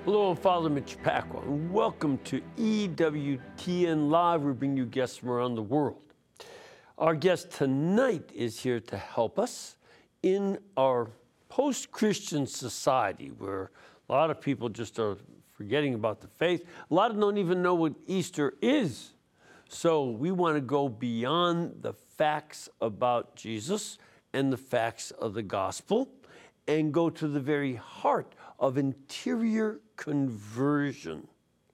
Hello, I'm Father Mitch Pacwa, and welcome to EWTN Live. We bring you guests from around the world. Our guest tonight is here to help us in our post-Christian society where a lot of people just are forgetting about the faith. A lot of them don't even know what Easter is. So we want to go beyond the facts about Jesus and the facts of the gospel and go to the very heart of interior conversion.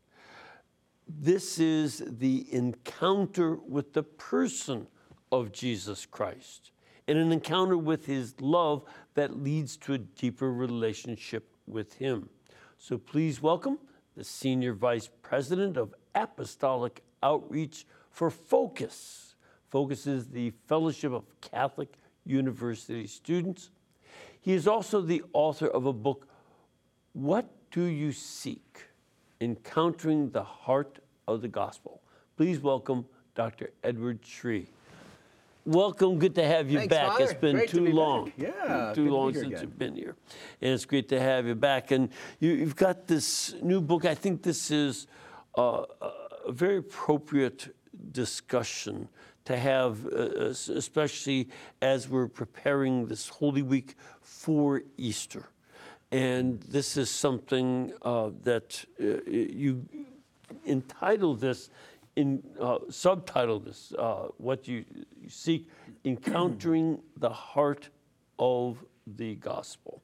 This is the encounter with the person of Jesus Christ and an encounter with his love that leads to a deeper relationship with him. So please welcome the Senior Vice President of Apostolic Outreach for Focus. Focus is the Fellowship of Catholic University Students. He is also the author of a book, What Do You Seek? Encountering the Heart of the Gospel. Please welcome Dr. Edward Sri. Welcome, good to have you Thanks, back. Father. It's been Great too long. Back. Yeah, too long since you've been here. And it's great to have you back. And you've got this new book. I think this is a very appropriate discussion to have, especially as we're preparing this Holy Week for Easter. And this is something that you entitled this, subtitled this, What You Seek, Encountering the Heart of the Gospel.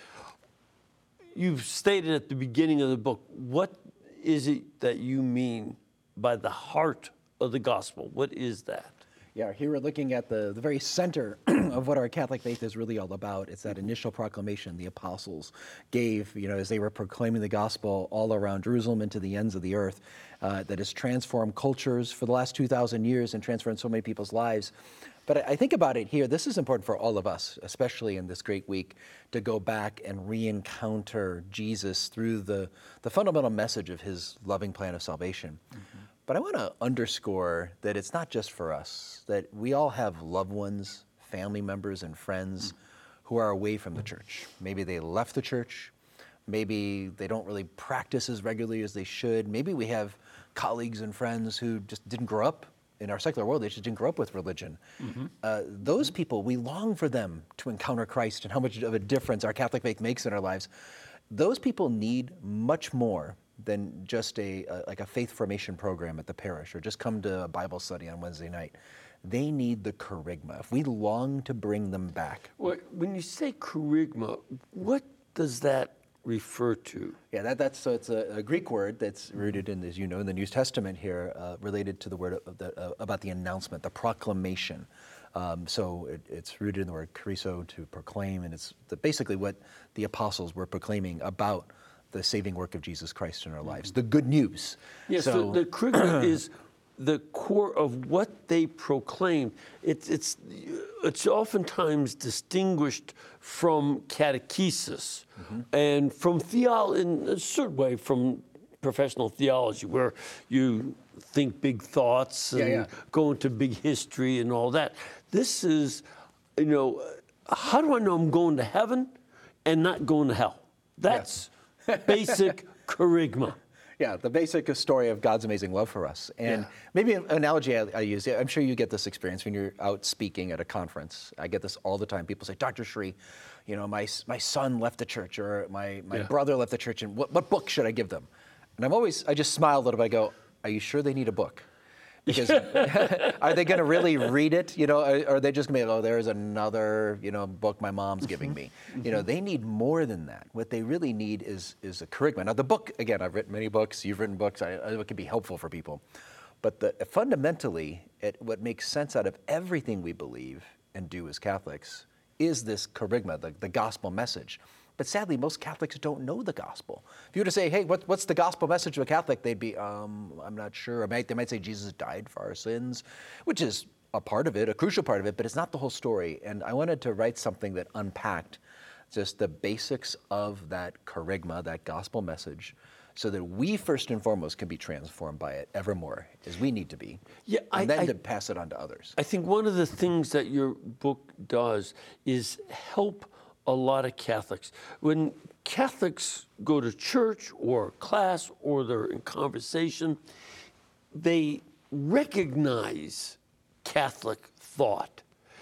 You've stated at the beginning of the book, what is it that you mean by the heart of the gospel? What is that? Yeah, here we're looking at the very center of what our Catholic faith is really all about. It's that initial proclamation the apostles gave, as they were proclaiming the gospel all around Jerusalem and to the ends of the earth, that has transformed cultures for the last 2,000 years and transformed so many people's lives. But I think about it here, this is important for all of us, especially in this great week, to go back and re-encounter Jesus through the fundamental message of his loving plan of salvation. Mm-hmm. But I want to underscore that it's not just for us, that we all have loved ones, family members, and friends who are away from the church. Maybe they left the church. Maybe they don't really practice as regularly as they should. Maybe we have colleagues and friends who just didn't grow up in our secular world. They just didn't grow up with religion. Mm-hmm. Those people, we long for them to encounter Christ and how much of a difference our Catholic faith makes in our lives. Those people need much more than just a faith formation program at the parish or just come to a Bible study on Wednesday night. They need the kerygma. If we long to bring them back. Well, when you say kerygma, what does that refer to? Yeah, so it's a Greek word that's rooted in, as you know, in the New Testament here, related to the word about the announcement, the proclamation. So it's rooted in the word keriso, to proclaim, and it's basically what the apostles were proclaiming about the saving work of Jesus Christ in our lives, the good news. Yes, so the kerygma is the core of what they proclaim. It's oftentimes distinguished from catechesis and from theology, in a certain way, from professional theology, where you think big thoughts and go into big history and all that. This is, how do I know I'm going to heaven and not going to hell? That's basic kerygma. Yeah, the basic story of God's amazing love for us. And maybe an analogy I use, I'm sure you get this experience when you're out speaking at a conference. I get this all the time. People say, Dr. Sri, my son left the church, or my brother left the church, and what book should I give them? And I just smile a little bit. I go, are you sure they need a book? Because are they going to really read it? Or are they just going to be, oh, there's another, book my mom's giving me? They need more than that. What they really need is a kerygma. Now, the book, again, I've written many books. You've written books. It can be helpful for people. But fundamentally, what makes sense out of everything we believe and do as Catholics is this kerygma, the gospel message. But sadly, most Catholics don't know the gospel. If you were to say, hey, what's the gospel message of a Catholic? They'd be, I'm not sure. They might say Jesus died for our sins, which is a part of it, a crucial part of it, but it's not the whole story. And I wanted to write something that unpacked just the basics of that kerygma, that gospel message, so that we first and foremost can be transformed by it evermore, as we need to be, and then to pass it on to others. I think one of the things that your book does is help a lot of Catholics. When Catholics go to church or class or they're in conversation, they recognize Catholic thought.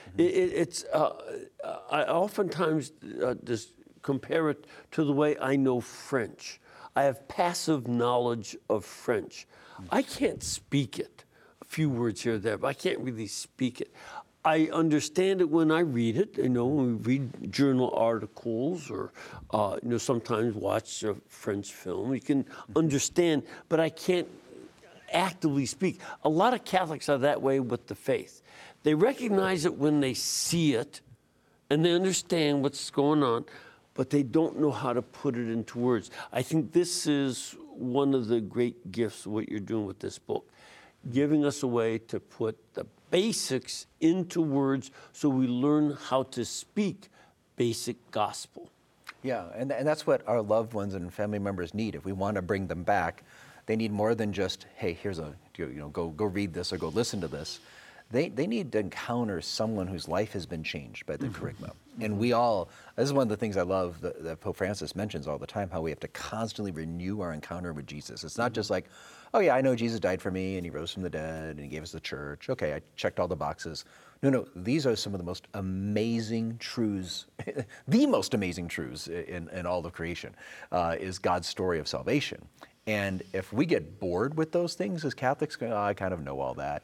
I oftentimes just compare it to the way I know French. I have passive knowledge of French. I can't speak it. A few words here or there, but I can't really speak it. I understand it when I read it. You know, when we read journal articles or, sometimes watch a French film. You can understand, but I can't actively speak. A lot of Catholics are that way with the faith. They recognize it when they see it, and they understand what's going on, but they don't know how to put it into words. I think this is one of the great gifts of what you're doing with this book, giving us a way to put the basics into words so we learn how to speak basic gospel. Yeah, and that's what our loved ones and family members need. If we want to bring them back, they need more than just, hey, here's go read this or go listen to this. They need to encounter someone whose life has been changed by the Kerygma. And this is one of the things I love that Pope Francis mentions all the time, how we have to constantly renew our encounter with Jesus. It's not just like, oh yeah, I know Jesus died for me and he rose from the dead and he gave us the church. Okay, I checked all the boxes. No, these are some of the most amazing truths, the most amazing truths in all of creation, is God's story of salvation. And if we get bored with those things as Catholics, I kind of know all that.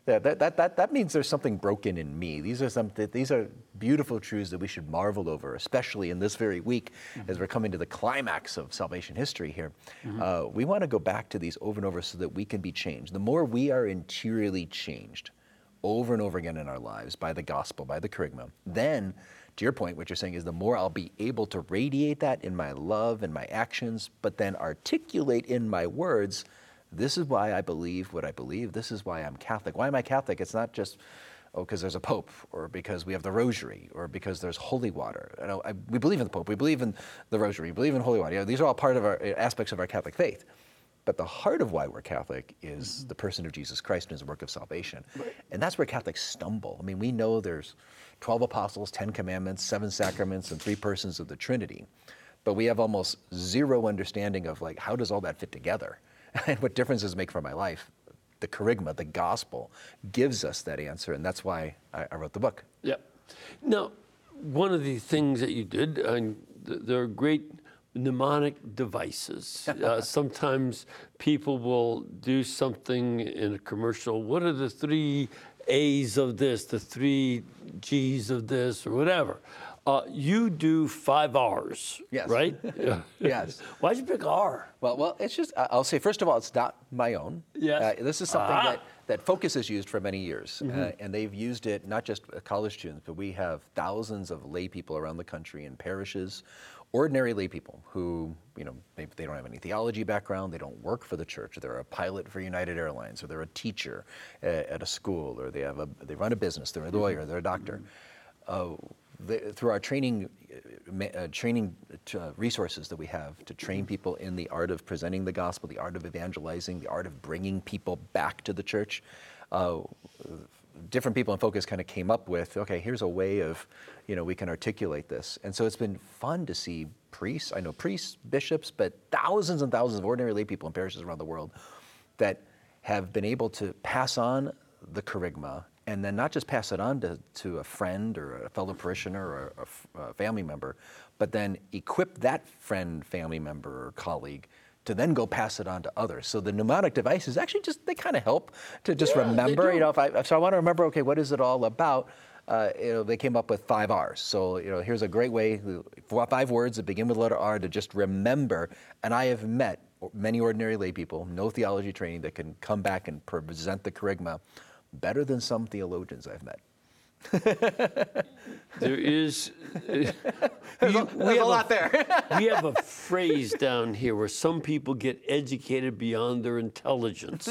That means there's something broken in me. These are beautiful truths that we should marvel over, especially in this very week as we're coming to the climax of salvation history here. We want to go back to these over and over so that we can be changed. The more we are interiorly changed over and over again in our lives by the gospel, by the Kerygma, then, to your point, what you're saying is the more I'll be able to radiate that in my love and my actions, but then articulate in my words, this is why I believe what I believe. This is why I'm Catholic. Why am I Catholic? It's not just, because there's a Pope, or because we have the Rosary, or because there's holy water. We believe in the Pope. We believe in the Rosary. We believe in holy water. These are all part of our aspects of our Catholic faith. But the heart of why we're Catholic is the person of Jesus Christ and his work of salvation. Right. And that's where Catholics stumble. I mean, we know there's 12 apostles, 10 commandments, 7 sacraments, and 3 persons of the Trinity. But we have almost zero understanding of how does all that fit together? And what differences make for my life. The Kerygma, the gospel, gives us that answer, and that's why I wrote the book. Yeah. Now, one of the things that you did, there are great mnemonic devices. Sometimes people will do something in a commercial. What are the 3 A's of this, the 3 G's of this, or whatever? You do 5 R's, yes. Right? Yes. Why'd you pick R? Well, it's just, I'll say, first of all, it's not my own. Yes. This is something that Focus has used for many years, and they've used it not just college students, but we have thousands of lay people around the country in parishes, ordinary lay people who, maybe they don't have any theology background, they don't work for the church, they're a pilot for United Airlines, or they're a teacher at a school, or they run a business, they're a lawyer, they're a doctor. Through our training resources that we have to train people in the art of presenting the gospel, the art of evangelizing, the art of bringing people back to the church, different people in Focus kind of came up with, okay, here's a way of, we can articulate this. And so it's been fun to see priests, I know priests, bishops, but thousands and thousands of ordinary lay people in parishes around the world that have been able to pass on the Kerygma, and then not just pass it on to a friend or a fellow parishioner or a family member, but then equip that friend, family member, or colleague to then go pass it on to others. So the mnemonic devices actually they kind of help to just remember. If I want to remember, okay, what is it all about? They came up with 5 R's. So here's a great way, 5 words that begin with the letter R to just remember. And I have met many ordinary lay people, no theology training, that can come back and present the Kerygma better than some theologians I've met. There is... There's a lot there. We have a phrase down here where some people get educated beyond their intelligence.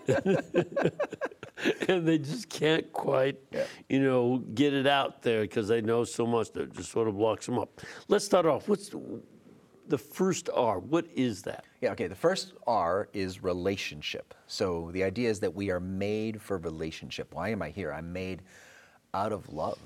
And they just can't quite, get it out there because they know so much that it just sort of blocks them up. Let's start off. What's the first R? What is that? Yeah, okay, the first R is relationship. So the idea is that we are made for relationship. Why am I here? I'm made out of love.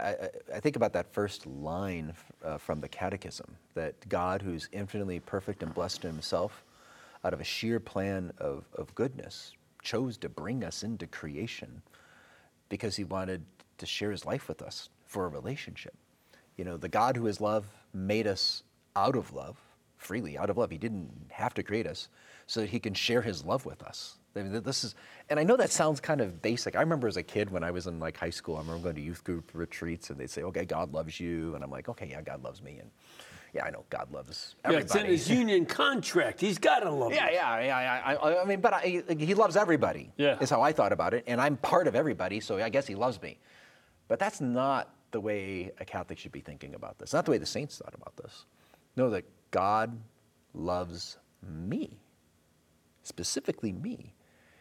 I think about that first line from the Catechism, that God, who's infinitely perfect and blessed in himself, out of a sheer plan of goodness, chose to bring us into creation because he wanted to share his life with us for a relationship. The God who is love made us out of love, freely out of love. He didn't have to create us so that he can share his love with us. I mean, and I know that sounds kind of basic. I remember as a kid when I was in high school, I remember going to youth group retreats and they'd say, okay, God loves you. And I'm like, okay, yeah, God loves me. And yeah, I know God loves everybody. Yeah, it's in his union contract. He's got to love us. Yeah. I mean, but he loves everybody, is how I thought about it. And I'm part of everybody, so I guess he loves me. But that's not the way a Catholic should be thinking about this. Not the way the saints thought about this. Know that God loves me, specifically me.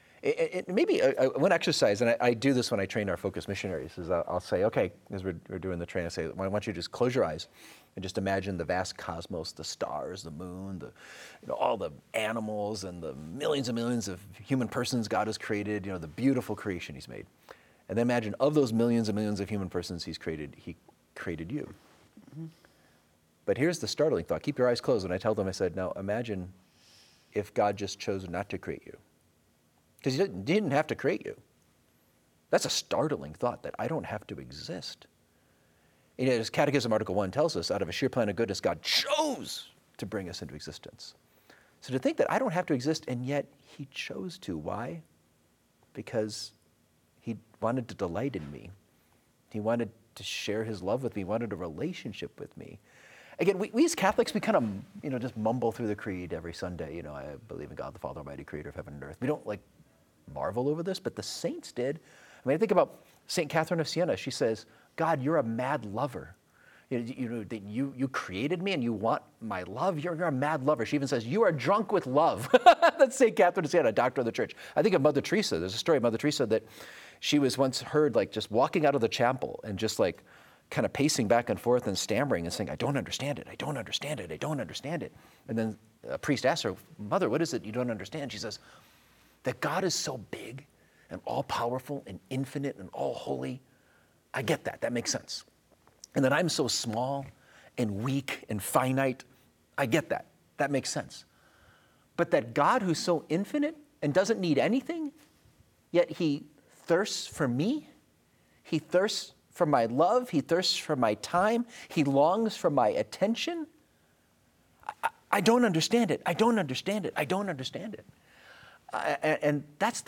Maybe one exercise, and I do this when I train our focus missionaries, is I'll say, okay, as we're doing the training, I say, I want you to just close your eyes and just imagine the vast cosmos, the stars, the moon, all the animals and the millions and millions of human persons God has created, the beautiful creation he's made. And then imagine of those millions and millions of human persons he created you. Mm-hmm. But here's the startling thought. Keep your eyes closed. And I tell them, I said, now imagine if God just chose not to create you. Because he didn't have to create you. That's a startling thought, that I don't have to exist. As Catechism Article 1 tells us, out of a sheer plan of goodness, God chose to bring us into existence. So to think that I don't have to exist, and yet he chose to. Why? Because he wanted to delight in me. He wanted to share his love with me. He wanted a relationship with me. Again, we as Catholics, we kind of, just mumble through the creed every Sunday. I believe in God, the Father Almighty, creator of heaven and earth. We don't marvel over this, but the saints did. I think about St. Catherine of Siena. She says, God, you're a mad lover. You created me and you want my love. You're a mad lover. She even says, you are drunk with love. That's St. Catherine of Siena, doctor of the church. I think of Mother Teresa. There's a story of Mother Teresa that she was once heard just walking out of the chapel and just kind of pacing back and forth and stammering and saying, I don't understand it. I don't understand it. I don't understand it. And then a priest asked her, Mother, what is it you don't understand? She says, that God is so big and all-powerful and infinite and all-holy. I get that. That makes sense. And that I'm so small and weak and finite. I get that. That makes sense. But that God, who's so infinite and doesn't need anything, yet he thirsts for me. He thirsts for my love. He thirsts for my time. He longs for my attention. I don't understand it. I don't understand it. I don't understand it. And that's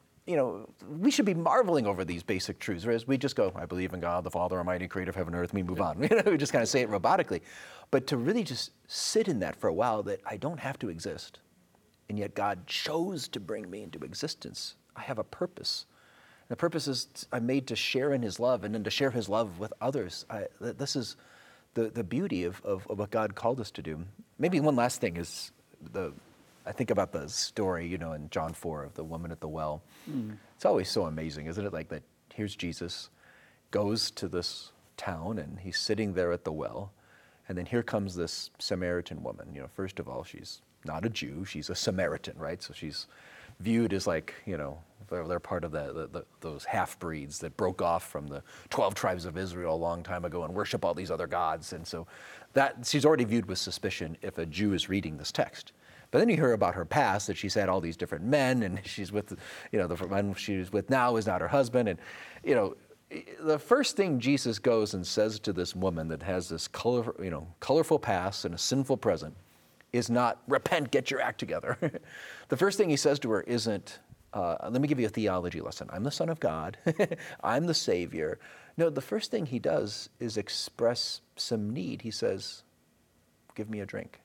we should be marveling over these basic truths, whereas we just go, I believe in God, the Father Almighty, creator of heaven and earth, we move on. We just kind of say it robotically. But to really just sit in that for a while, that I don't have to exist, and yet God chose to bring me into existence. I have a purpose. The purpose is I'm made to share in his love, and then to share his love with others. This is the beauty of what God called us to do. Maybe one last thing is I think about the story, in John 4 of the woman at the well. Mm. It's always so amazing, isn't it? That here's Jesus, goes to this town, and he's sitting there at the well. And then here comes this Samaritan woman. First of all, she's not a Jew. She's a Samaritan, right? So she's viewed as they're part of those half-breeds that broke off from the 12 tribes of Israel a long time ago and worship all these other gods. And so that she's already viewed with suspicion if a Jew is reading this text. But then you hear about her past, that she's had all these different men, and she's with, the man she's with now is not her husband. And, the first thing Jesus goes and says to this woman that has this colorful past and a sinful present is not, repent, get your act together. The first thing he says to her isn't, let me give you a theology lesson. I'm the Son of God. I'm the Savior. No, the first thing he does is express some need. He says, give me a drink.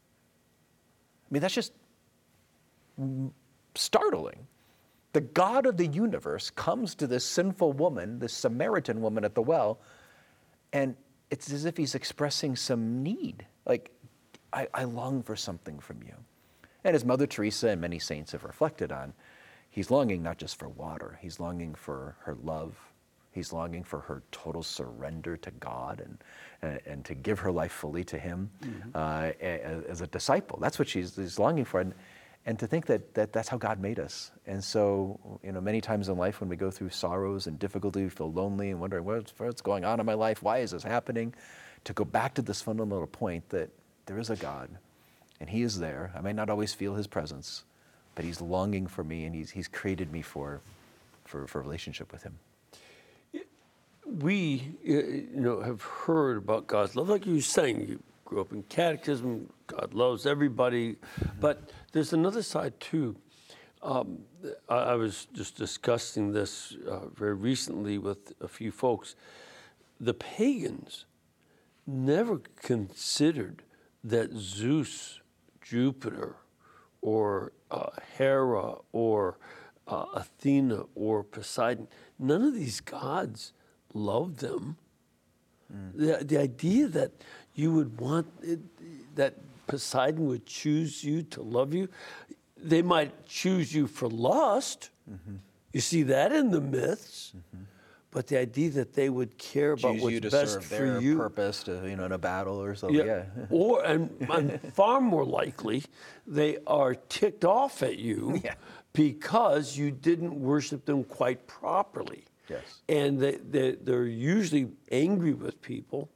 That's just startling. The God of the universe comes to this sinful woman, this Samaritan woman at the well, and it's as if he's expressing some need. I long for something from you. And as Mother Teresa and many saints have reflected on, he's longing not just for water, he's longing for her love. He's longing for her total surrender to God and to give her life fully to him as a disciple. That's what he's longing for. And to think that that's how God made us. And so, many times in life when we go through sorrows and difficulty, we feel lonely and wondering what's going on in my life? Why is this happening? To go back to this fundamental point that there is a God and he is there. I may not always feel his presence, but he's longing for me and he's created me for relationship with him. We, have heard about God's love. Like you were saying, you grew up in catechism, God loves everybody. But there's another side too. I was just discussing this very recently with a few folks. The pagans never considered that Zeus, Jupiter, or Hera, or Athena, or Poseidon, none of these gods loved them. The idea that you would want that Poseidon would choose you to love you, they might choose you for lust. You see that in the myths. But the idea that they would care about what's best for their you, purpose to in a battle or something. Yeah. Or and far more likely, they are ticked off at you because you didn't worship them quite properly. Yes. And they're usually angry with people.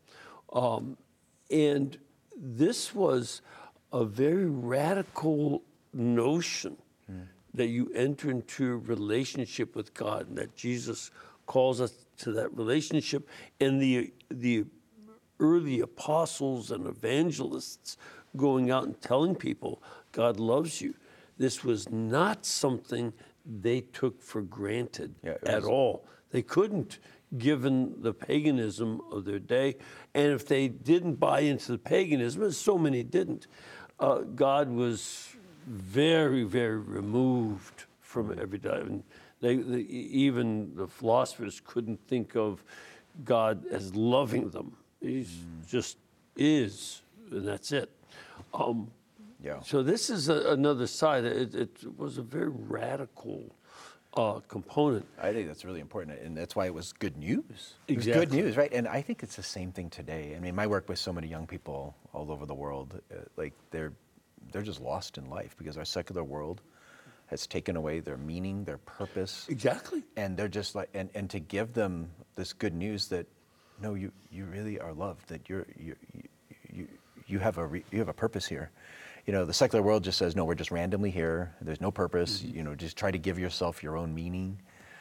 And this was a very radical notion that you enter into a relationship with God and that Jesus calls us to that relationship. And the early apostles and evangelists going out and telling people God loves you. This was not something they took for granted at all. They couldn't, given the paganism of their day. And if they didn't buy into the paganism, and so many didn't, God was very, very removed from every day. And even the philosophers couldn't think of God as loving them. He just is, and that's it. So this is another side. It was a very radical component. I think that's really important, and that's why it was good news. It was Exactly. good news, right? And I think it's the same thing today. I mean, my work with so many young people all over the world, they're just lost in life because our secular world has taken away their meaning, their purpose. Exactly. And they're just like, and to give them this good news that, no, you really are loved, that you have a purpose here. The secular world just says, no, we're just randomly here. There's no purpose. Just try to give yourself your own meaning,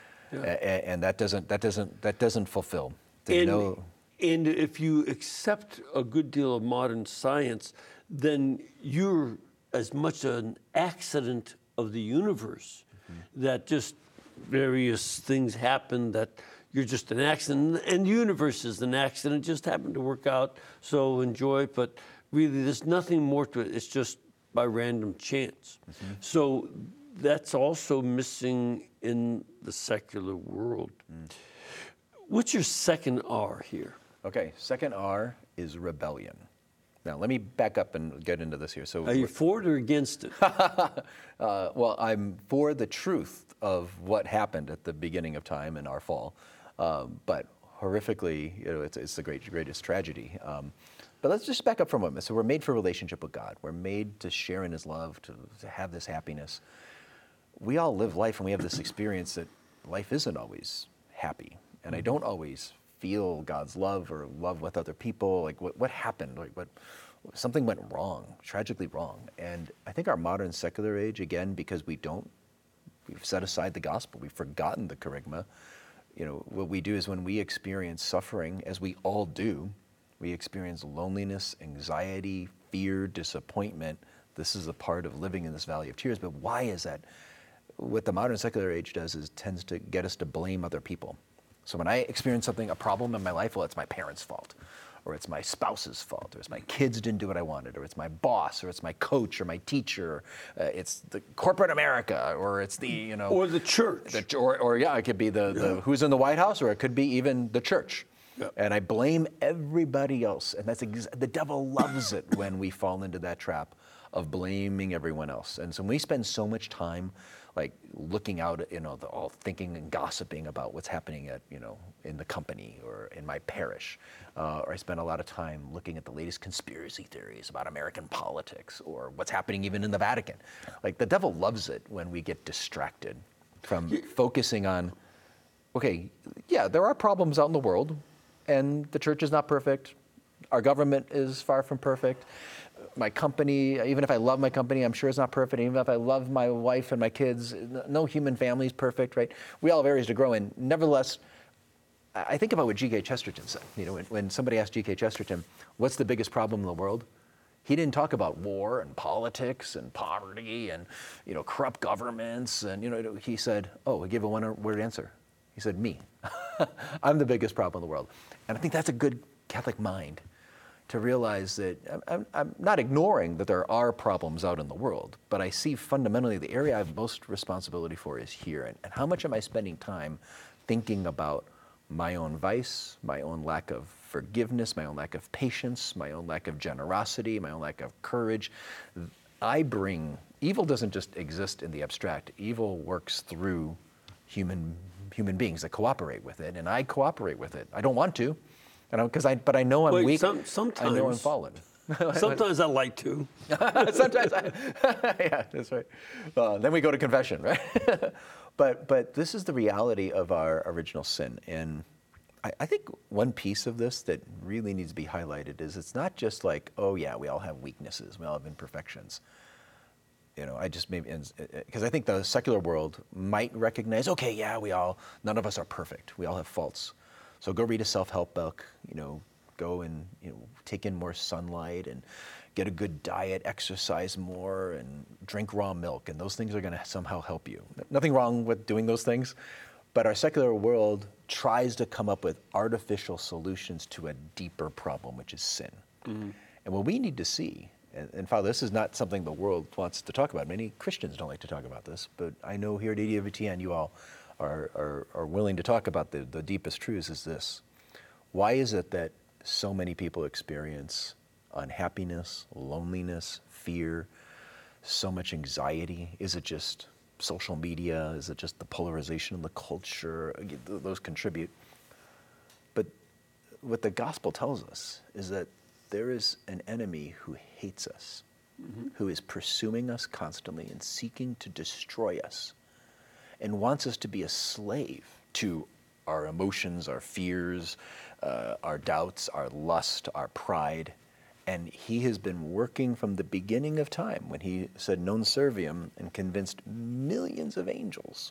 and that doesn't fulfill. And if you accept a good deal of modern science, then you're as much an accident of the universe, that just various things happen, that you're just an accident, and the universe is an accident, just happened to work out, so enjoy it, but really there's nothing more to it, it's just by random chance. So that's also missing in the secular world. What's your second R here? Okay, second R is rebellion. Now, let me back up and get into this here. So, Are you for it or against it? well, I'm for the truth of what happened at the beginning of time in our fall, but horrifically, it's the greatest tragedy. But let's just back up for a moment. So we're made for relationship with God. We're made to share in his love, to have this happiness. We all live life and we have this experience that life isn't always happy. And I don't always feel God's love or love with other people. Like what happened? Something went wrong, tragically wrong. And I think our modern secular age, again, because we've set aside the gospel, we've forgotten the kerygma. What we do is when we experience suffering, as we all do, we experience loneliness, anxiety, fear, disappointment. This is a part of living in this valley of tears. But why is that? What the modern secular age does is tends to get us to blame other people. So when I experience a problem in my life, well, it's my parents' fault, or it's my spouse's fault, or it's my kids didn't do what I wanted, or it's my boss, or it's my coach, or my teacher, it's the corporate America, or it's the, Or the church. It could be the who's in the White House, or it could be even the church. Yep. And I blame everybody else. And the devil loves it when we fall into that trap of blaming everyone else. And so we spend so much time like looking out, all thinking and gossiping about what's happening at, in the company or in my parish. Or I spend a lot of time looking at the latest conspiracy theories about American politics or what's happening even in the Vatican. Like the devil loves it when we get distracted from focusing on, okay, yeah, there are problems out in the world and the church is not perfect. Our government is far from perfect. My company, even if I love my company, I'm sure it's not perfect. Even if I love my wife and my kids, no human family is perfect, right? We all have areas to grow in. Nevertheless, I think about what G.K. Chesterton said. When somebody asked G.K. Chesterton, what's the biggest problem in the world? He didn't talk about war and politics and poverty and, corrupt governments. And, he said, he gave a one-word answer. He said, me. I'm the biggest problem in the world. And I think that's a good Catholic mind, to realize that I'm not ignoring that there are problems out in the world, but I see fundamentally the area I have most responsibility for is here. And how much am I spending time thinking about my own vice, my own lack of forgiveness, my own lack of patience, my own lack of generosity, my own lack of courage? Evil doesn't just exist in the abstract. Evil works through human beings that cooperate with it, and I cooperate with it. I don't want to. But I know I'm weak. Sometimes I know I'm fallen. Sometimes I like to. Sometimes yeah, that's right. Then we go to confession, right? But this is the reality of our original sin. And I think one piece of this that really needs to be highlighted is it's not just like, oh yeah, we all have weaknesses, we all have imperfections. Because I think the secular world might recognize, okay, yeah, none of us are perfect. We all have faults. So go read a self-help book, go and take in more sunlight and get a good diet, exercise more, and drink raw milk, and those things are going to somehow help you. Nothing wrong with doing those things, but our secular world tries to come up with artificial solutions to a deeper problem, which is sin. Mm-hmm. And what we need to see, and Father, this is not something the world wants to talk about. Many Christians don't like to talk about this, but I know here at EWTN you all are willing to talk about the deepest truths, is this. Why is it that so many people experience unhappiness, loneliness, fear, so much anxiety? Is it just social media? Is it just the polarization of the culture? Those contribute. But what the gospel tells us is that there is an enemy who hates us, mm-hmm. who is pursuing us constantly and seeking to destroy us, and wants us to be a slave to our emotions, our fears, our doubts, our lust, our pride. And he has been working from the beginning of time when he said non serviam and convinced millions of angels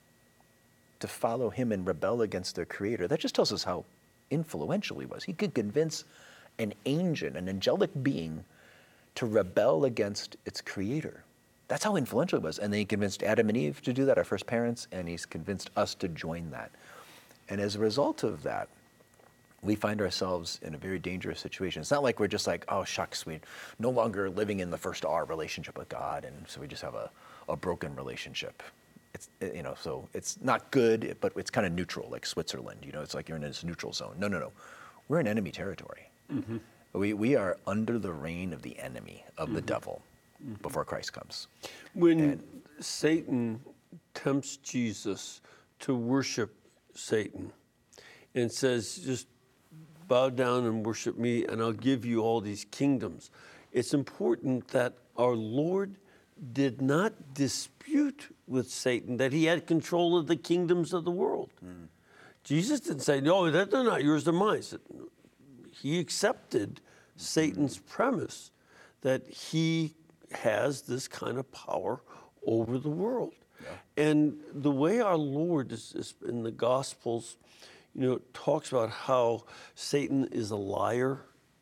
to follow him and rebel against their creator. That just tells us how influential he was. He could convince an angel, an angelic being, to rebel against its creator. That's how influential he was. And then he convinced Adam and Eve to do that, our first parents, and he's convinced us to join that. And as a result of that, we find ourselves in a very dangerous situation. It's not like we're just like, oh, shucks, we're no longer living in the first R relationship with God, and so we just have a broken relationship. It's, so it's not good, but it's kind of neutral, like Switzerland. It's like you're in this neutral zone. No. We're in enemy territory. Mm-hmm. We are under the reign of the enemy, of mm-hmm. the devil, mm-hmm. before Christ comes. When Satan tempts Jesus to worship Satan and says, just bow down and worship me, and I'll give you all these kingdoms. It's important that our Lord did not dispute with Satan that he had control of the kingdoms of the world. Mm. Jesus didn't say, no, they're not yours, they're mine. He accepted Satan's premise that he has this kind of power over the world. Yeah. And the way our Lord is in the Gospels, talks about how Satan is a liar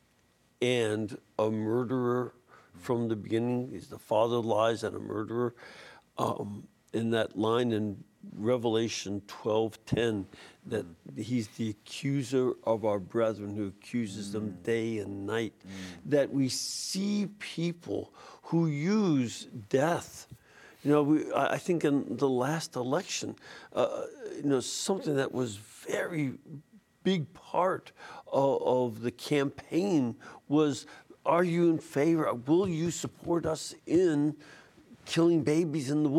and a murderer from the beginning. He's the father of lies and a murderer. In that line in Revelation 12:10, that he's the accuser of our brethren who accuses them day and night. That we see people who use death. I think in the last election, something that was very big part of the campaign was, are you in favor, will you support us in killing babies in the womb?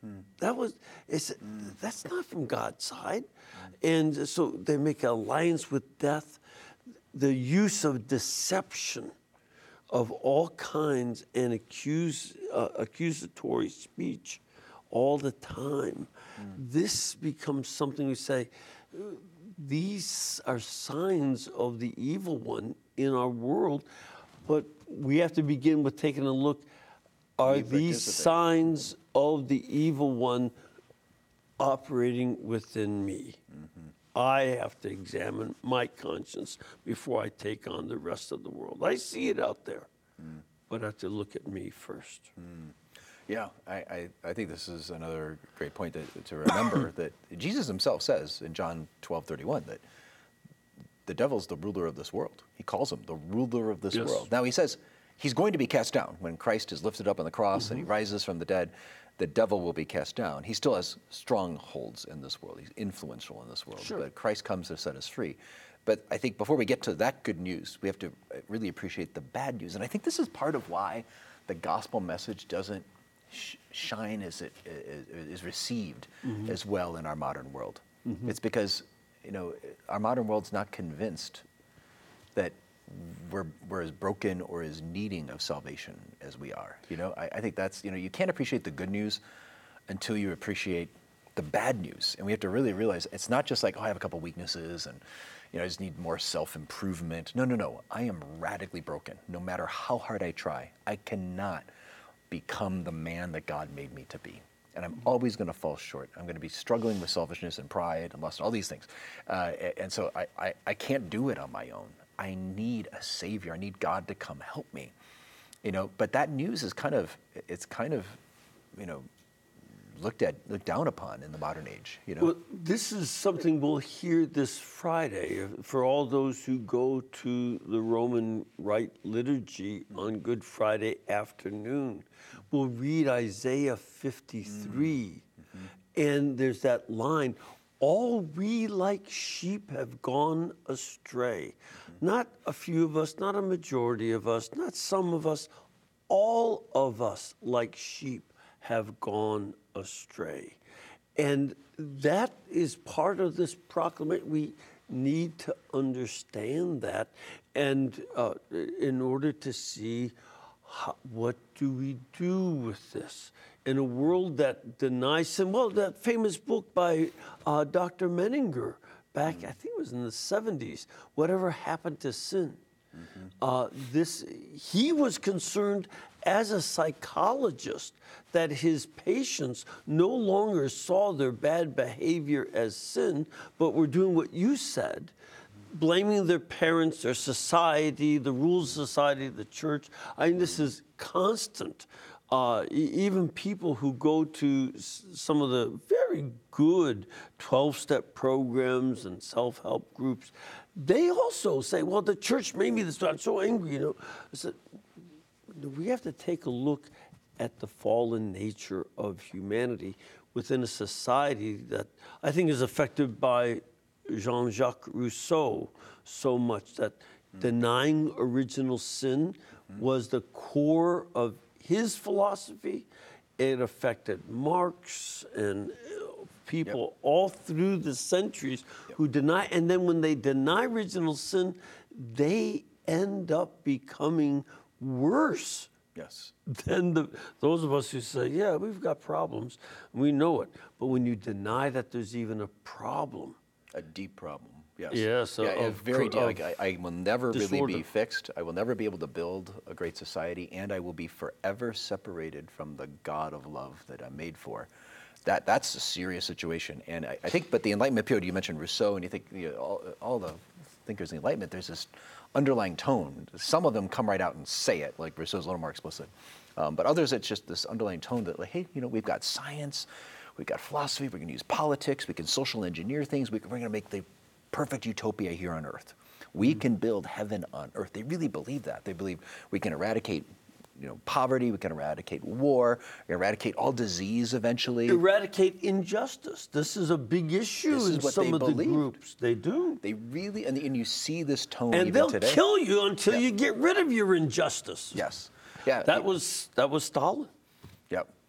That's not from God's side. And so they make an alliance with death. The use of deception of all kinds and accusatory speech all the time. This becomes something we say, these are signs of the evil one in our world, but we have to begin with taking a look, are these signs of the evil one operating within me? I have to examine my conscience before I take on the rest of the world. I see it out there, but I have to look at me first. Yeah, I think this is another great point to remember that Jesus himself says in John 12:31 that the devil's the ruler of this world. He calls him the ruler of this world. Now he says he's going to be cast down. When Christ is lifted up on the cross and he rises from the dead, the devil will be cast down. He still has strongholds in this world. He's influential in this world. Sure. But Christ comes to set us free. But I think before we get to that good news, we have to really appreciate the bad news. And I think this is part of why the gospel message doesn't shine as it is received as well in our modern world. It's because, our modern world's not convinced that we're as broken or as needing of salvation as we are. I think that's, you can't appreciate the good news until you appreciate the bad news. And we have to really realize it's not just like, I have a couple weaknesses and, I just need more self-improvement. No. I am radically broken. No matter how hard I try, I cannot become the man that God made me to be. And I'm always going to fall short. I'm going to be struggling with selfishness and pride and lust, all these things. And so I can't do it on my own. I need a Savior. I need God to come help me. But that news is kind of looked down upon in the modern age. Well, this is something we'll hear this Friday for all those who go to the Roman Rite liturgy on Good Friday afternoon. We'll read Isaiah 53, and there's that line, all we like sheep have gone astray. Not a few of us, not a majority of us, not some of us, all of us like sheep have gone astray. And that is part of this proclamation. We need to understand that, and in order to see what do we do with this in a world that denies sin. Well, that famous book by Dr. Menninger back, I think it was in the 70s, Whatever Happened to Sin. He was concerned as a psychologist that his patients no longer saw their bad behavior as sin, but were doing what you said, blaming their parents, their society, the rules of society, the church. I mean, this is constant. Even people who go to some of the very good 12-step programs and self-help groups, they also say, well, the church made me this, I'm so angry, I said, we have to take a look at the fallen nature of humanity within a society that I think is affected by Jean-Jacques Rousseau so much, that denying original sin was the core of his philosophy. It affected Marx and people all through the centuries who deny, and then when they deny original sin, they end up becoming worse than those of us who say, yeah, we've got problems, we know it. But when you deny that there's even a problem. A deep problem, yes. Yes, very deep. I will never really be fixed. I will never be able to build a great society, and I will be forever separated from the God of love that I'm made for. That's a serious situation. And I think, but the Enlightenment period, you mentioned Rousseau, and you think all the thinkers in the Enlightenment, there's this underlying tone. Some of them come right out and say it, like Rousseau's a little more explicit. But others, it's just this underlying tone that, like, hey, we've got science, we've got philosophy, we're going to use politics, we can social engineer things, we're going to make the perfect utopia here on earth. We can build heaven on earth. They really believe that. They believe we can eradicate poverty, we can eradicate war, we can eradicate all disease eventually. Eradicate injustice. This is a big issue in some of the groups. They do. They really, and you see this tone and even today. And they'll kill you until you get rid of your injustice. Yes. Yeah. That was Stalin. Yep.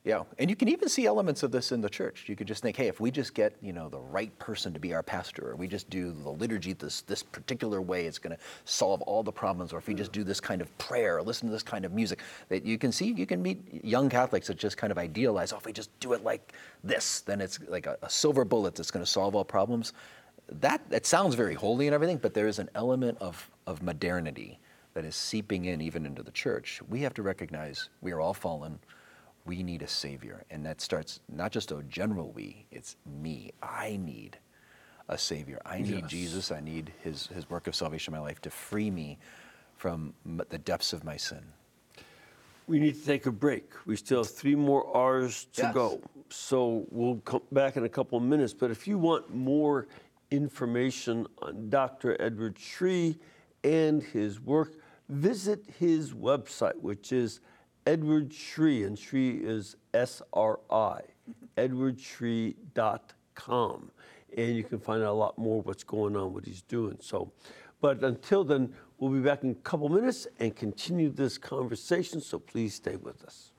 Yeah, and you can even see elements of this in the church. You could just think, hey, if we just get, the right person to be our pastor, or we just do the liturgy this particular way, it's going to solve all the problems. Or if we just do this kind of prayer, or listen to this kind of music, that you can meet young Catholics that just kind of idealize, if we just do it like this, then it's like a silver bullet that's going to solve all problems. That sounds very holy and everything, but there is an element of modernity that is seeping in even into the church. We have to recognize we are all fallen. We need a Savior. And that starts not just a general we, it's me. I need a Savior. I need Jesus. I need his work of salvation in my life to free me from the depths of my sin. We need to take a break. We still have 3 more hours to go. So we'll come back in a couple of minutes. But if you want more information on Dr. Edward Sri and his work, visit his website, which is Edward Sri, and Sri is S-R-I, edwardsri.com. And you can find out a lot more what's going on, what he's doing. So, but until then, we'll be back in a couple minutes and continue this conversation, so please stay with us.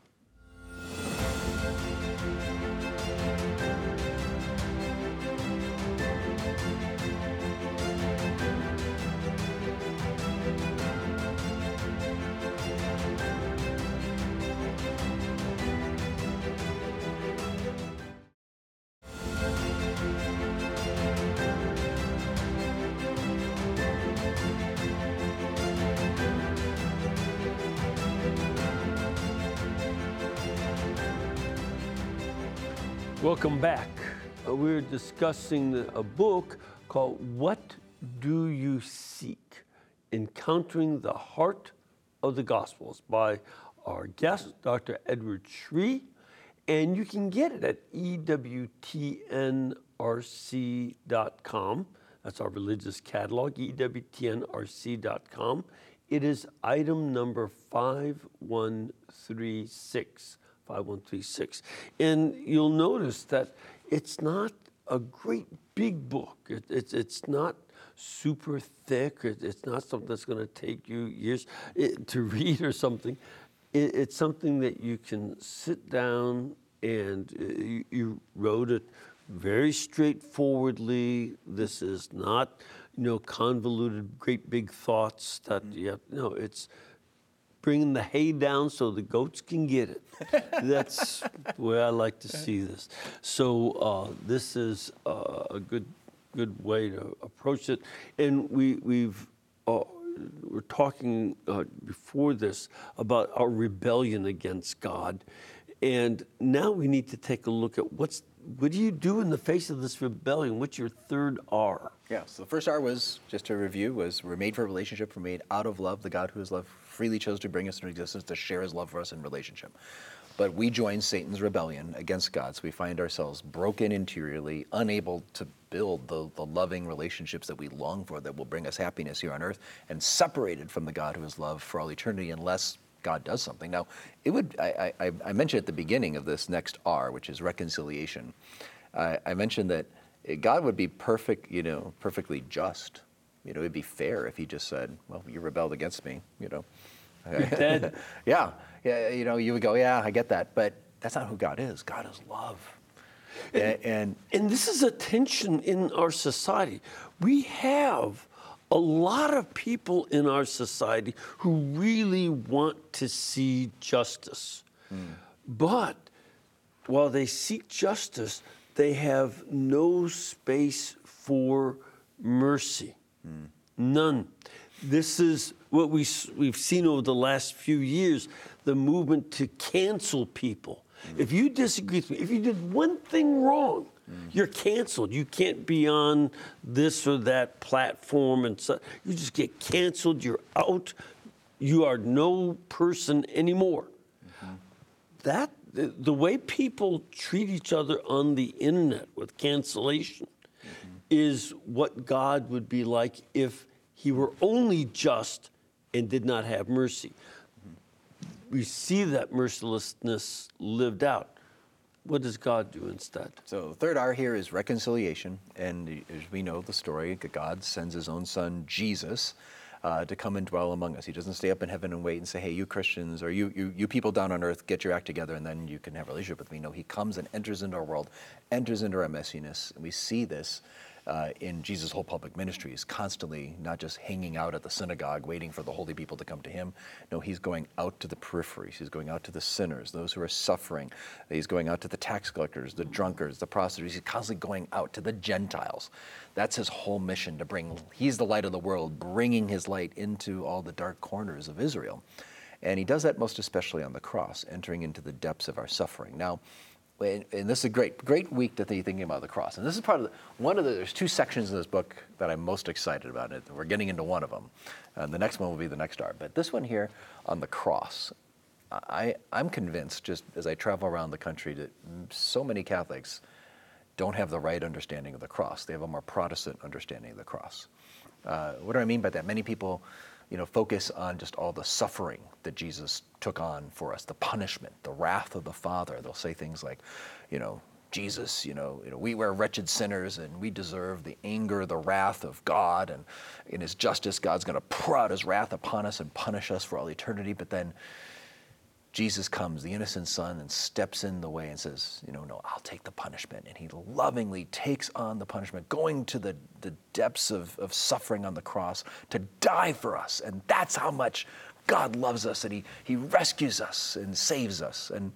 Welcome back. We're discussing a book called What Do You Seek? Encountering the Heart of the Gospels by our guest, Dr. Edward Sri. And you can get it at EWTNRC.com. That's our religious catalog, EWTNRC.com. It is item number 5136. 5136. And you'll notice that it's not a great big book. It's not super thick. It's not something that's going to take you years to read or something. It's something that you can sit down and you wrote it very straightforwardly. This is not, convoluted, great big thoughts that you have. No, it's bringing the hay down so the goats can get it. That's the way I like to see this. So this is a good way to approach it. And we're talking before this about our rebellion against God. And now we need to take a look at what do you do in the face of this rebellion? What's your third R? Yeah, so the first R was, just to review, was we're made for a relationship. We're made out of love. The God who is love freely chose to bring us into existence to share his love for us in relationship. But we join Satan's rebellion against God, so we find ourselves broken interiorly, unable to build the loving relationships that we long for that will bring us happiness here on earth, and separated from the God who is love for all eternity unless God does something. Now, I mentioned at the beginning of this next R, which is reconciliation. I mentioned that God would be perfectly just. It'd be fair if he just said, well, you rebelled against me, You're dead. Yeah, you would go, yeah, I get that. But that's not who God is. God is love. And this is a tension in our society. We have a lot of people in our society who really want to see justice. But while they seek justice, they have no space for mercy. None. This is what we've seen over the last few years, the movement to cancel people. If you disagree with me, if you did one thing wrong, you're canceled. You can't be on this or that platform, and so you just get canceled. You're out. You are no person anymore. The way people treat each other on the internet with cancellation is what God would be like if he were only just and did not have mercy. We see that mercilessness lived out. What does God do instead? So the third R here is reconciliation. And as we know the story, God sends his own son, Jesus, to come and dwell among us. He doesn't stay up in heaven and wait and say, hey, you Christians, or you people down on earth, get your act together and then you can have a relationship with me. No, he comes and enters into our world, enters into our messiness. And we see this in Jesus' whole public ministry. He's constantly not just hanging out at the synagogue waiting for the holy people to come to him. No, he's going out to the peripheries. He's going out to the sinners, those who are suffering. He's going out to the tax collectors, the drunkards, the prostitutes. He's constantly going out to the Gentiles. That's his whole mission, to bring, he's the light of the world, bringing his light into all the dark corners of Israel. And he does that most especially on the cross, entering into the depths of our suffering. Now, and this is a great week to be thinking about the cross. And this is part of there's two sections in this book that I'm most excited about. We're getting into one of them. The next one will be the next hour. But this one here on the cross, I'm convinced, just as I travel around the country, that so many Catholics don't have the right understanding of the cross. They have a more Protestant understanding of the cross. What do I mean by that? Many people focus on just all the suffering that Jesus took on for us, the punishment, the wrath of the Father. They'll say things like, Jesus, we were wretched sinners and we deserve the anger, the wrath of God, and in his justice, God's going to pour out his wrath upon us and punish us for all eternity. But then Jesus comes, the innocent Son, and steps in the way and says, no, I'll take the punishment. And he lovingly takes on the punishment, going to the depths of suffering on the cross to die for us. And that's how much God loves us, and he rescues us and saves us. And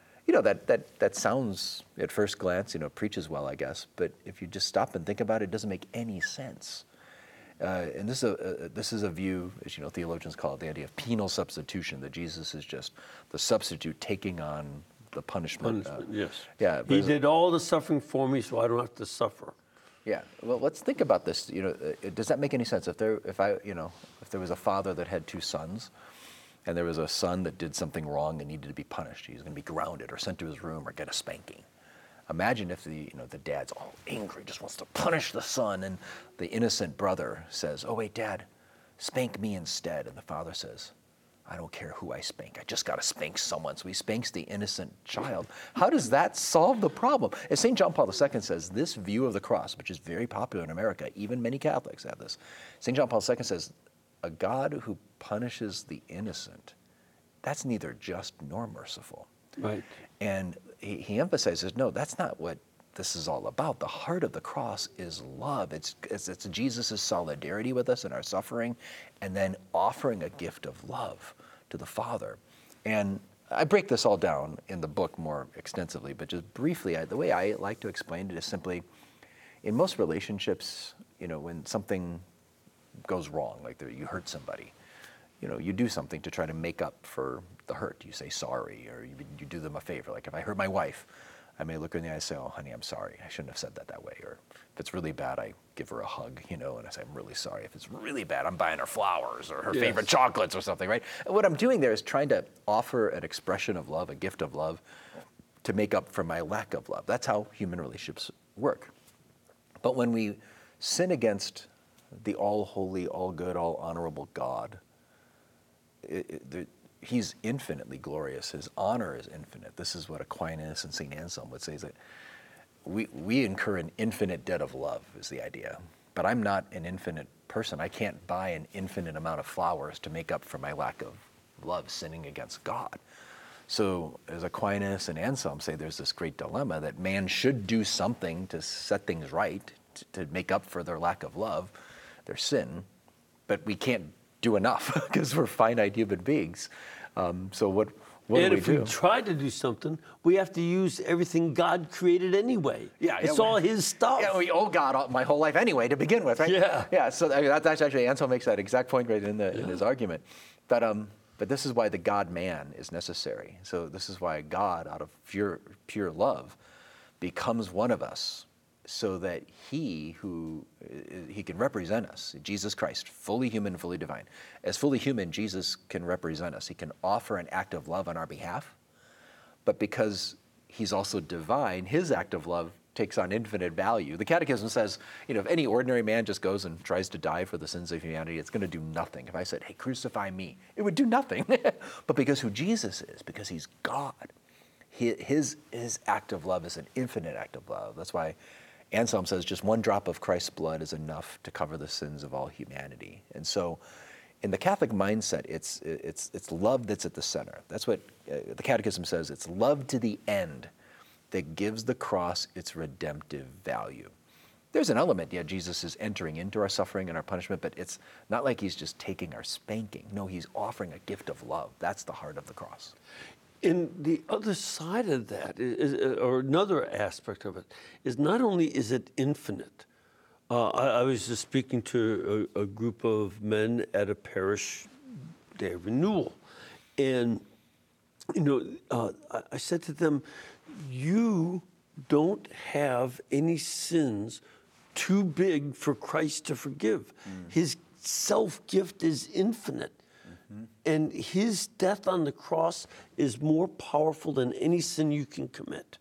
that sounds, at first glance, preaches well, I guess. But if you just stop and think about it, it doesn't make any sense. And this is a view, as theologians call it, the idea of penal substitution, that Jesus is just the substitute taking on the punishment. Yes. Yeah. He did all the suffering for me, so I don't have to suffer. Yeah. Well, let's think about this. Does that make any sense? If there was a father that had two sons, and there was a son that did something wrong and needed to be punished, he was going to be grounded or sent to his room or get a spanking. Imagine if the dad's all angry, just wants to punish the son, and the innocent brother says, "Oh wait, Dad, spank me instead." And the father says, "I don't care who I spank. I just got to spank someone." So he spanks the innocent child. How does that solve the problem? As St. John Paul II says, this view of the cross, which is very popular in America, even many Catholics have this. St. John Paul II says, a God who punishes the innocent, that's neither just nor merciful. Right. And he emphasizes, no, that's not what this is all about. The heart of the cross is love. It's Jesus' solidarity with us in our suffering, and then offering a gift of love to the Father. And I break this all down in the book more extensively, but just briefly, the way I like to explain it is simply, in most relationships, when something goes wrong, like you hurt somebody, you do something to try to make up for the hurt. You say sorry, or you do them a favor. Like if I hurt my wife, I may look her in the eye and say, "Oh, honey, I'm sorry. I shouldn't have said that way." Or if it's really bad, I give her a hug, and I say, "I'm really sorry." If it's really bad, I'm buying her flowers or her favorite chocolates or something, right? And what I'm doing there is trying to offer an expression of love, a gift of love, to make up for my lack of love. That's how human relationships work. But when we sin against the all-holy, all-good, all-honorable God, he's infinitely glorious. His honor is infinite. This is what Aquinas and St. Anselm would say, is that we incur an infinite debt of love, is the idea. But I'm not an infinite person. I can't buy an infinite amount of flowers to make up for my lack of love, sinning against God. So as Aquinas and Anselm say, there's this great dilemma that man should do something to set things right, to make up for their lack of love, their sin, but we can't do enough because we're finite human beings. So what do we do? And if we try to do something, we have to use everything God created anyway. It's all his stuff. Yeah, we owe God my whole life anyway to begin with, right? Yeah. So that's actually, Anselm makes that exact point right in his argument. But this is why the God-man is necessary. So this is why God, out of pure love, becomes one of us, so that he can represent us, Jesus Christ, fully human, fully divine. As fully human, Jesus can represent us. He can offer an act of love on our behalf, but because he's also divine, his act of love takes on infinite value. The Catechism says, if any ordinary man just goes and tries to die for the sins of humanity, it's going to do nothing. If I said, "Hey, crucify me," it would do nothing. But because who Jesus is, because he's God, his act of love is an infinite act of love. That's why Anselm says just one drop of Christ's blood is enough to cover the sins of all humanity. And so in the Catholic mindset, it's love that's at the center. That's what the Catechism says. It's love to the end that gives the cross its redemptive value. There's an element, yeah, Jesus is entering into our suffering and our punishment, but it's not like he's just taking our spanking. No, he's offering a gift of love. That's the heart of the cross. And the other side of that, or another aspect of it, is not only is it infinite. I was just speaking to a group of men at a parish day of renewal, and I said to them, "You don't have any sins too big for Christ to forgive. His self-gift is infinite. And his death on the cross is more powerful than any sin you can commit."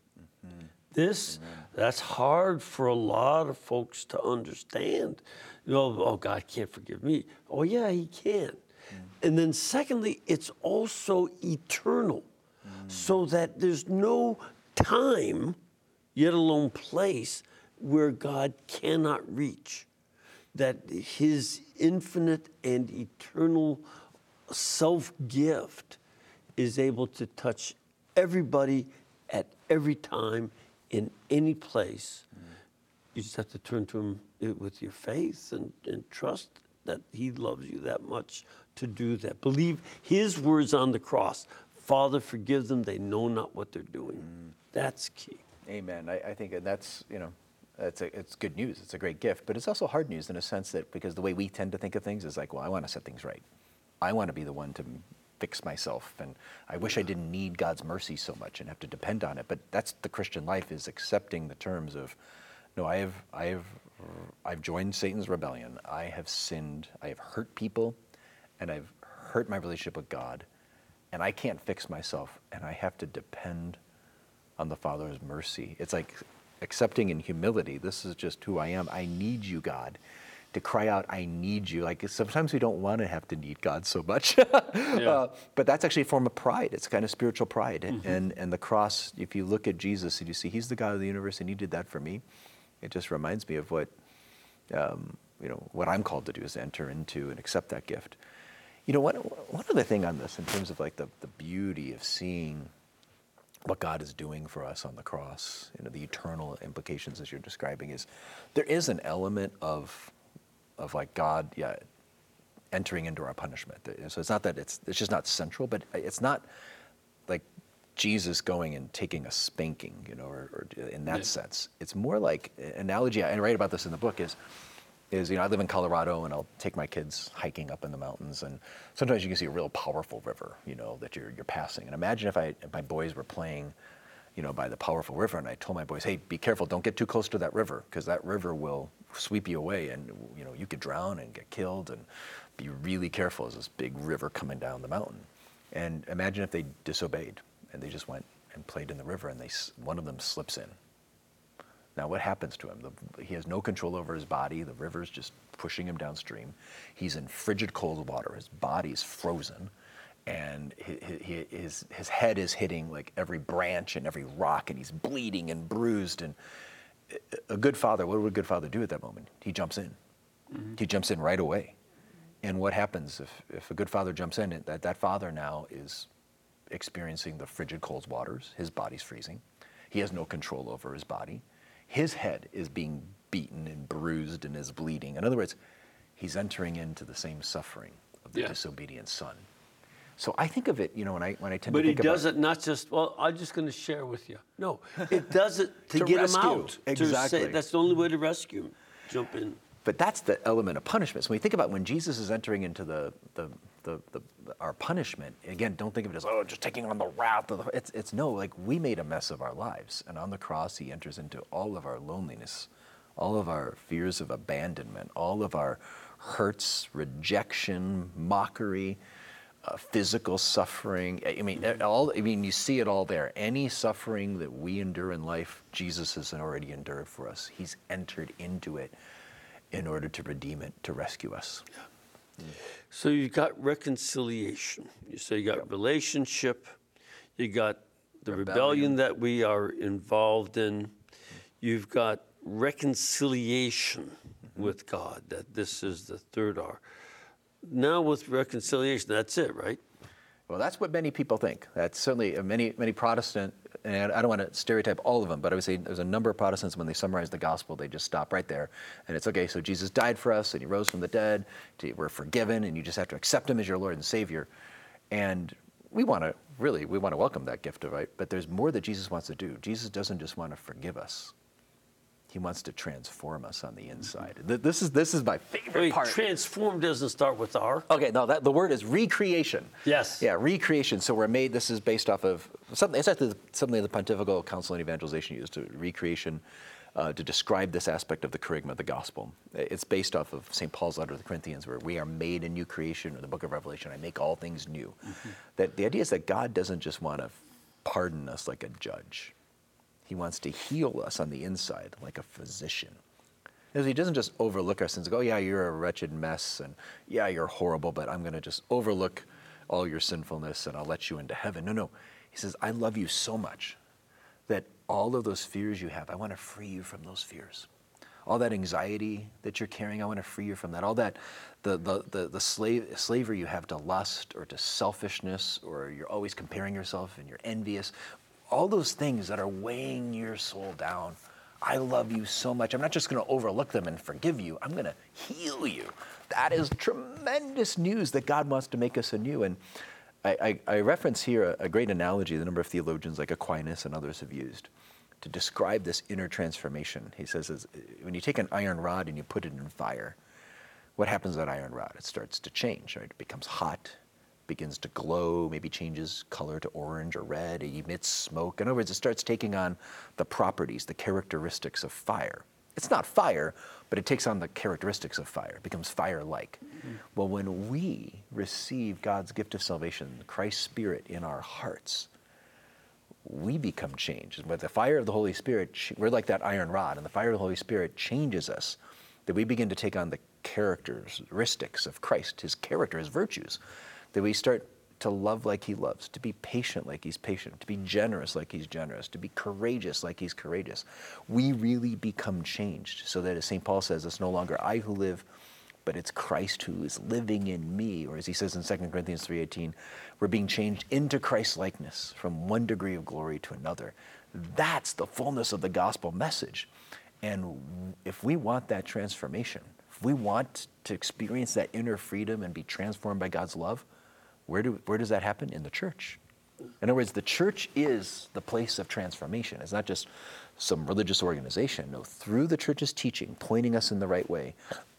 That's hard for a lot of folks to understand. Oh, God can't forgive me. Oh, yeah, he can. And then secondly, it's also eternal, so that there's no time, yet alone place, where God cannot reach. That his infinite and eternal self-gift is able to touch everybody at every time in any place. You just have to turn to him with your faith and trust that he loves you that much to do that. Believe his words on the cross. Father, forgive them, they know not what they're doing. That's key. Amen. I think that's, it's good news. It's a great gift, but it's also hard news in a sense that because the way we tend to think of things is like, well, I want to set things right. I want to be the one to fix myself, and I wish I didn't need God's mercy so much and have to depend on it. But that's the Christian life, is accepting the terms of, no, I've joined Satan's rebellion. I have sinned. I have hurt people, and I've hurt my relationship with God, and I can't fix myself, and I have to depend on the Father's mercy. It's like accepting in humility. This is just who I am. I need you, God. To cry out, I need you. Like sometimes we don't want to have to need God so much, but that's actually a form of pride. It's kind of spiritual pride. And the cross, if you look at Jesus and you see he's the God of the universe and he did that for me, it just reminds me of what, what I'm called to do is enter into and accept that gift. One other thing on this in terms of like the beauty of seeing what God is doing for us on the cross, the eternal implications as you're describing, is there is an element of like God, entering into our punishment. So it's not that it's just not central, but it's not like Jesus going and taking a spanking, or in that sense. It's more like analogy, and I write about this in the book, is I live in Colorado and I'll take my kids hiking up in the mountains, and sometimes you can see a real powerful river, that you're passing. And imagine if my boys were playing, by the powerful river, and I told my boys, hey, be careful, don't get too close to that river, because that river will sweep you away, and you could drown and get killed, and be really careful as this big river coming down the mountain. And imagine if they disobeyed and they just went and played in the river, and one of them slips in. Now what happens to him? He has no control over his body. The river's just pushing him downstream. He's in frigid cold water. His body's frozen. And his head is hitting like every branch and every rock, and he's bleeding and bruised. And a good father, what would a good father do at that moment? He jumps in. He jumps in right away. And what happens if a good father jumps in? That father now is experiencing the frigid cold waters. His body's freezing. He has no control over his body. His head is being beaten and bruised and is bleeding. In other words, he's entering into the same suffering of the disobedient son. So I think of it, when I tend to think about it. But he does it not just, well, I'm just going to share with you. No, it does it to get rescue. him out. Exactly. That's the only way to rescue him. Jump in. But that's the element of punishment. So when you think about when Jesus is entering into our punishment, again, don't think of it as, just taking on the wrath of it's no, like we made a mess of our lives. And on the cross, he enters into all of our loneliness, all of our fears of abandonment, all of our hurts, rejection, mockery, physical suffering. You see it all there. Any suffering that we endure in life, Jesus has already endured for us. He's entered into it in order to redeem it, to rescue us. So you've got reconciliation. So you got relationship. You got the rebellion that we are involved in. You've got reconciliation with God, that this is the third R. now with reconciliation, that's it, right? Well, that's what many people think. That's certainly many Protestant, and I don't want to stereotype all of them, but I would say there's a number of Protestants, when they summarize the gospel, they just stop right there. And it's okay, so Jesus died for us, and he rose from the dead, we're forgiven, and you just have to accept him as your Lord and Savior. And we want to welcome that gift, right? But there's more that Jesus wants to do. Jesus doesn't just want to forgive us. He wants to transform us on the inside. This is my favorite part. Transform doesn't start with R. Okay, no, the word is recreation. Yes. Yeah, recreation. So we're made. This is based off of something. It's actually something the Pontifical Council on Evangelization used to recreation to describe this aspect of the charisma of the gospel. It's based off of St. Paul's letter to the Corinthians, where we are made a new creation, or the Book of Revelation. I make all things new. That the idea is that God doesn't just want to pardon us like a judge. He wants to heal us on the inside like a physician. Because he doesn't just overlook our sins and go, oh, yeah, you're a wretched mess, and yeah, you're horrible, but I'm going to just overlook all your sinfulness and I'll let you into heaven. No. He says, I love you so much that all of those fears you have, I want to free you from those fears. All that anxiety that you're carrying, I want to free you from that. All that, the slavery you have to lust or to selfishness, or you're always comparing yourself and you're envious. All those things that are weighing your soul down, I love you so much. I'm not just going to overlook them and forgive you. I'm going to heal you. That is tremendous news that God wants to make us anew. And I reference here a great analogy that a number of theologians like Aquinas and others have used to describe this inner transformation. He says, when you take an iron rod and you put it in fire, what happens to that iron rod? It starts to change, right? It becomes hot, begins to glow, maybe changes color to orange or red, it emits smoke. In other words, it starts taking on the properties, the characteristics of fire. It's not fire, but it takes on the characteristics of fire. It becomes fire-like. Well, when we receive God's gift of salvation, Christ's Spirit in our hearts, we become changed. With the fire of the Holy Spirit, we're like that iron rod, and the fire of the Holy Spirit changes us, that we begin to take on the characteristics of Christ, his character, his virtues, that we start to love like he loves, to be patient like he's patient, to be generous like he's generous, to be courageous like he's courageous. We really become changed, so that, as St. Paul says, it's no longer I who live, but it's Christ who is living in me. Or as he says in 2 Corinthians 3:18, we're being changed into Christ's likeness from one degree of glory to another. That's the fullness of the gospel message. And if we want that transformation, if we want to experience that inner freedom and be transformed by God's love, where does that happen? In the church. In other words, the church is the place of transformation. It's not just some religious organization. No, through the church's teaching, pointing us in the right way,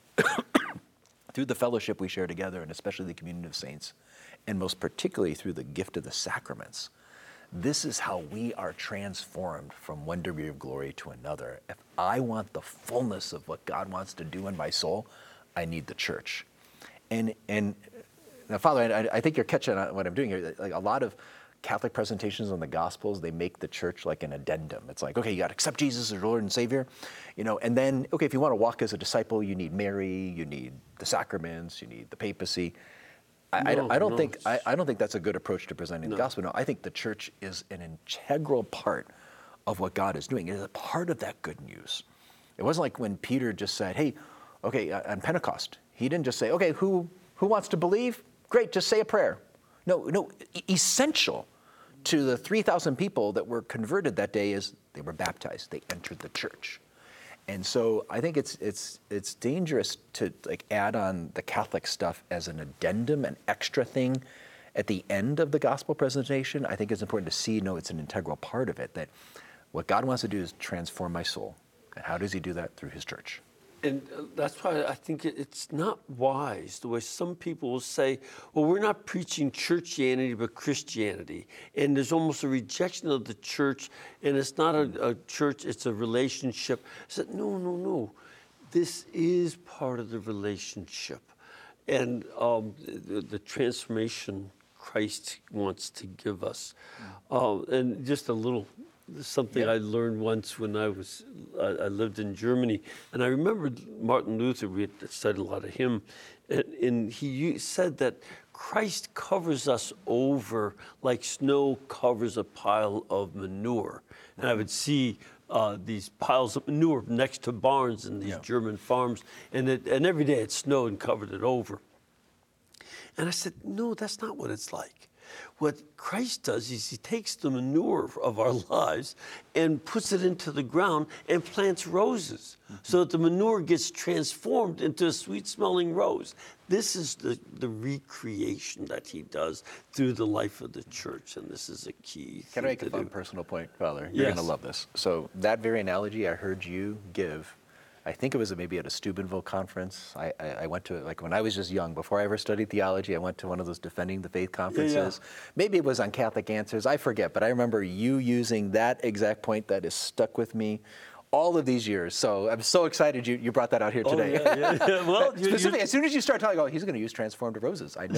through the fellowship we share together, and especially the communion of saints, and most particularly through the gift of the sacraments, this is how we are transformed from one degree of glory to another. If I want the fullness of what God wants to do in my soul, I need the church. And now, Father, I think you're catching on what I'm doing here. Like, a lot of Catholic presentations on the Gospels, they make the church like an addendum. It's like, okay, you got to accept Jesus as your Lord and Savior, and then, okay, if you want to walk as a disciple, you need Mary, you need the sacraments, you need the papacy. I don't think that's a good approach to presenting the gospel. No, I think the church is an integral part of what God is doing. It is a part of that good news. It wasn't like when Peter just said, hey, okay, on Pentecost, he didn't just say, okay, who wants to believe? Great, just say a prayer. No, essential to the 3,000 people that were converted that day is they were baptized. They entered the church. And so I think it's dangerous to add on the Catholic stuff as an addendum, an extra thing at the end of the gospel presentation. I think it's important to see, it's an integral part of it, that what God wants to do is transform my soul. And how does he do that? Through his church. And that's why I think it's not wise the way some people will say, well, we're not preaching churchianity, but Christianity. And there's almost a rejection of the church, and it's not a church, it's a relationship. I said, no. This is part of the relationship. And the transformation Christ wants to give us. And just a little... Something I learned once when I lived in Germany, and I remembered Martin Luther. We had studied a lot of him, and he said that Christ covers us over like snow covers a pile of manure. And I would see these piles of manure next to barns in these German farms, and every day it snowed and covered it over. And I said, no, that's not what it's like. What Christ does is he takes the manure of our lives and puts it into the ground and plants roses so that the manure gets transformed into a sweet-smelling rose. This is the recreation that he does through the life of the church, and this is a key Can I make a fun personal point, Father? You're Yes. going to love this. So that very analogy I heard you give, I think it was maybe at a Steubenville conference. I went to it, like when I was just young, before I ever studied theology, I went to one of those Defending the Faith conferences. Yeah. Maybe it was on Catholic Answers, I forget, but I remember you using that exact point that is stuck with me all of these years. So I'm so excited you brought that out here today. Oh, yeah. Well, Specifically, as soon as you start talking, he's going to use transformed roses. I knew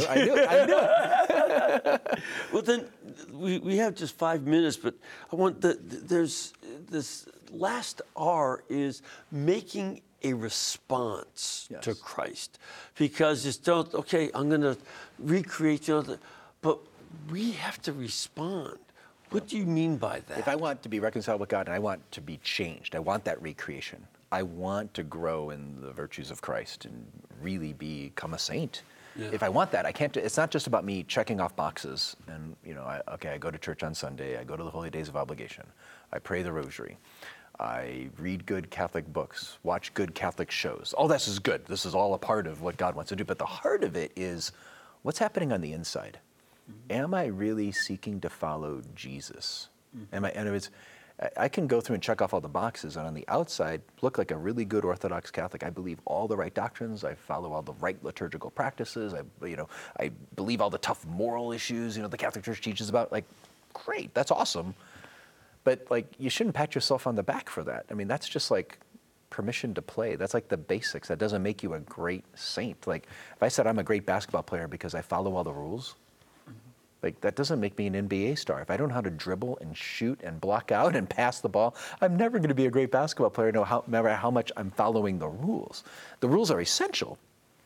it. Well, then we have just 5 minutes, but I want there's this last R is making a response Yes. to Christ, because it's don't okay. I'm going to recreate, but we have to respond. What do you mean by that? If I want to be reconciled with God and I want to be changed, I want that recreation. I want to grow in the virtues of Christ and really become a saint. Yeah. If I want that, I can't. It's not just about me checking off boxes. And I go to church on Sunday. I go to the Holy Days of Obligation. I pray the Rosary. I read good Catholic books. Watch good Catholic shows. All this is good. This is all a part of what God wants to do. But the heart of it is, what's happening on the inside? Am I really seeking to follow Jesus? In other words, I can go through and check off all the boxes, and on the outside, look like a really good Orthodox Catholic. I believe all the right doctrines. I follow all the right liturgical practices. I believe all the tough moral issues, the Catholic Church teaches about. Like, great, that's awesome. But you shouldn't pat yourself on the back for that. I mean, that's just like permission to play. That's like the basics. That doesn't make you a great saint. Like, if I said I'm a great basketball player because I follow all the rules, that doesn't make me an NBA star. If I don't know how to dribble and shoot and block out and pass the ball, I'm never going to be a great basketball player, no matter how much I'm following the rules. The rules are essential,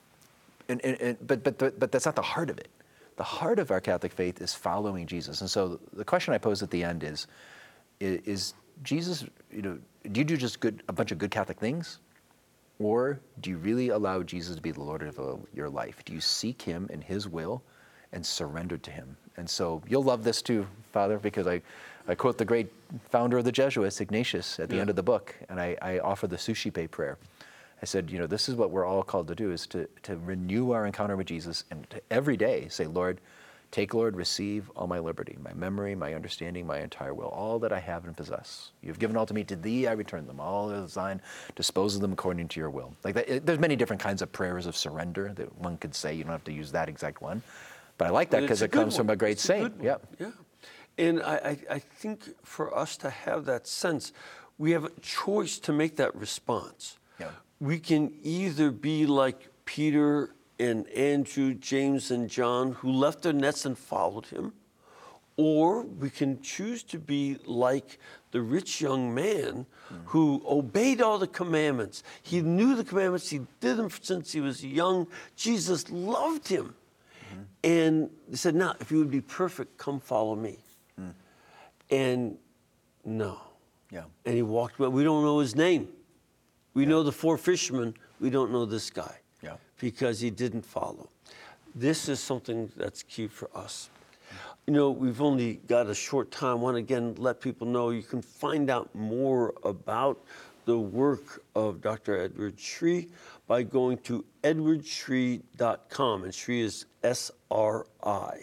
but that's not the heart of it. The heart of our Catholic faith is following Jesus. And so the question I pose at the end is Jesus, do you do just a bunch of good Catholic things? Or do you really allow Jesus to be the Lord of your life? Do you seek him and his will and surrender to him? And so you'll love this too, Father, because I quote the great founder of the Jesuits, Ignatius, at the end of the book, and I offer the Suscipe prayer. I said, this is what we're all called to do, is to renew our encounter with Jesus and to every day say, Lord, receive all my liberty, my memory, my understanding, my entire will, all that I have and possess. You've given all to me, to thee I return them. All is thine, dispose of them according to your will. Like that, there's many different kinds of prayers of surrender that one could say. You don't have to use that exact one. But I like that because it comes from a great saint. Yeah. And I think for us to have that sense, we have a choice to make that response. Yeah. We can either be like Peter and Andrew, James and John, who left their nets and followed him, or we can choose to be like the rich young man who obeyed all the commandments. He knew the commandments. He did them since he was young. Jesus loved him. And they said, now, if you would be perfect, come follow me. And no. Yeah. And he walked away. We don't know his name. We know the 4 fishermen. We don't know this guy. Yeah. Because he didn't follow. This is something that's key for us. We've only got a short time. I want to again let people know you can find out more about the work of Dr. Edward Sri by going to edwardsri.com. And Sri is S-R-I,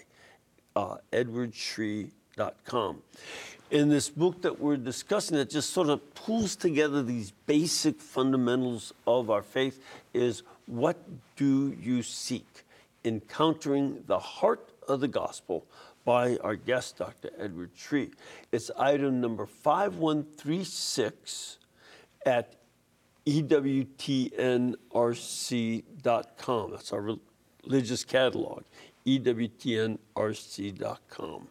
edwardsri.com. In this book that we're discussing that just sort of pulls together these basic fundamentals of our faith is, what do you seek? Encountering the Heart of the Gospel by our guest, Dr. Edward Sri. It's item number 5136 at EWTNRC.com. That's our religious catalog, EWTNRC.com.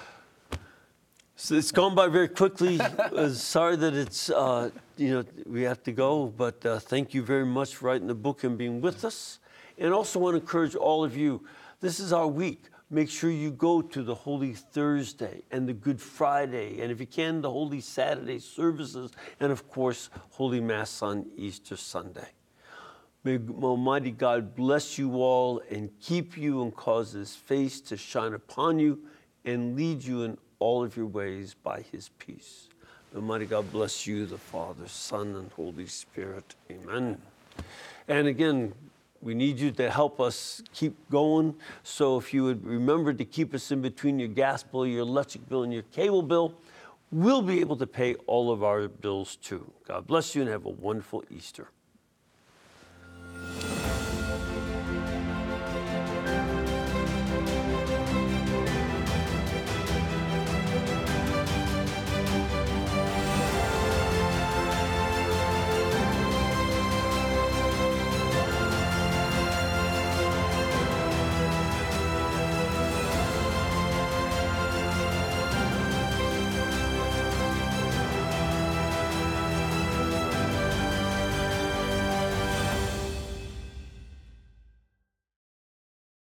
So it's gone by very quickly. Sorry that it's, we have to go, but thank you very much for writing the book and being with us. And also want to encourage all of you, this is our week. Make sure you go to the Holy Thursday and the Good Friday, and if you can, the Holy Saturday services, and of course, Holy Mass on Easter Sunday. May Almighty God bless you all and keep you and cause his face to shine upon you and lead you in all of your ways by his peace. May Almighty God bless you, the Father, Son, and Holy Spirit. Amen. And again, we need you to help us keep going. So if you would remember to keep us in between your gas bill, your electric bill, and your cable bill, we'll be able to pay all of our bills too. God bless you and have a wonderful Easter.